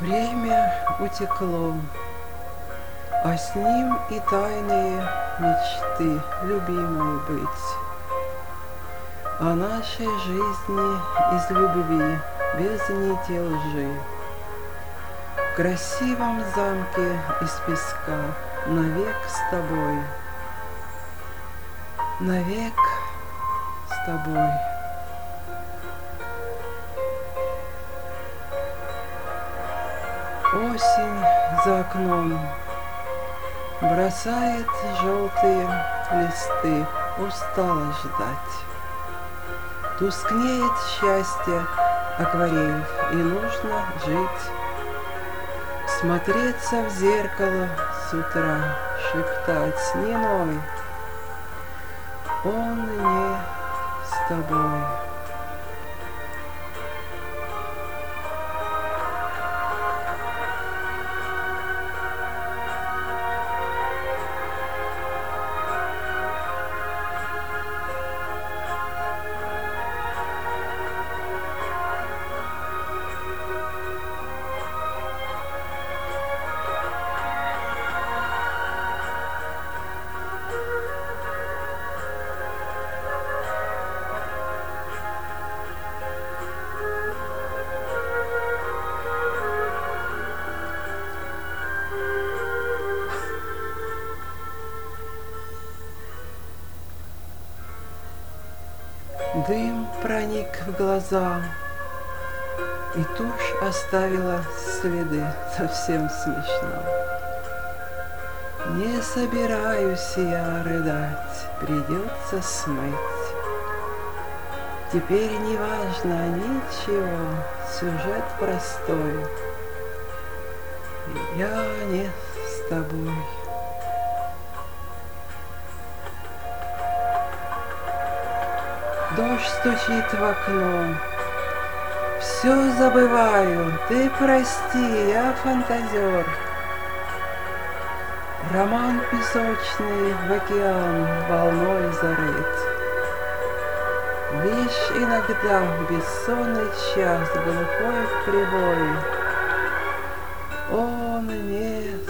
Время утекло, а с ним и тайные мечты любимой быть. О нашей жизни из любви, без нити лжи. В красивом замке из песка навек с тобой, навек с тобой. Осень за окном бросает желтые листы, устала ждать. Тускнеет счастье акварель, и нужно жить. Смотреться в зеркало с утра, шептать не ной, он не с тобой. Дым проник в глаза, и тушь оставила следы, совсем смешно. Не собираюсь я рыдать, придется смыть. Теперь не важно ничего, сюжет простой. Я не с тобой. Дождь стучит в окно. Все забываю, ты прости, я фантазер. Роман песочный в океан волной зарыт. Лишь иногда в бессонный час глухой прибой он не